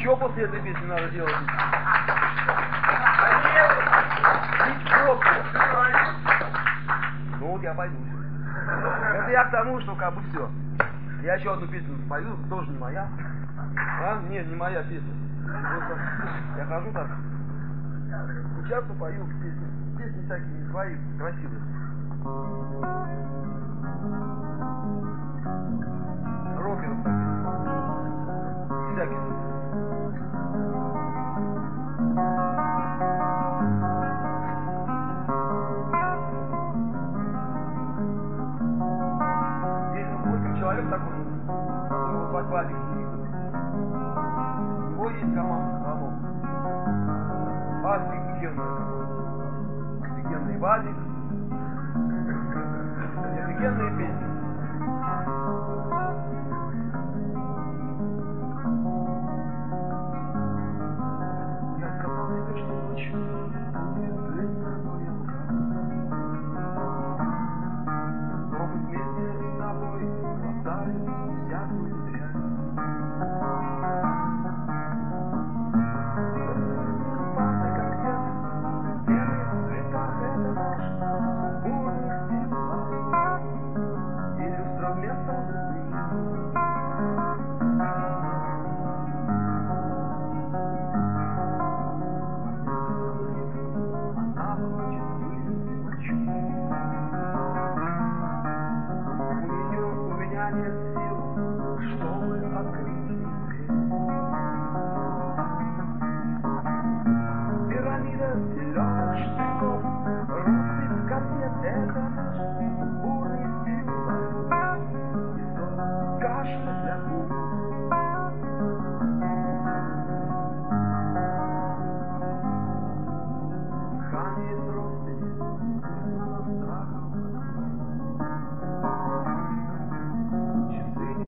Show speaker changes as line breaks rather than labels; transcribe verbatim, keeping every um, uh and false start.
Что после этой песни надо делать? Пить пробку. Ну вот я пойду. Это я к тому, что как бы все. Я еще одну песню спою, тоже не моя. А? Не, не моя песня. Просто я хожу так. Часто пою песни. Песни всякие не свои, красивые. Рокеров таких. Всяких. Человек такой, который под Вадик сидит. У него есть команда хромов. Офигенный. Офигенный Вадик. Офигенные песни. Я сказал тебе, что ночью будет длинная рука. Но мы вместе с тобой хватаем всякую дрянь. Папа, как дед, белый цвета — это наш бурный стимул. И люстра вместо любви. Она хочет вылезти ночью. У меня нет сил, чтобы открыть дверь. Пирамида зеленых штыков, россыпь конфет — это наш бурный стимул. И сон кашля для губ. Дыхание просто не страхом.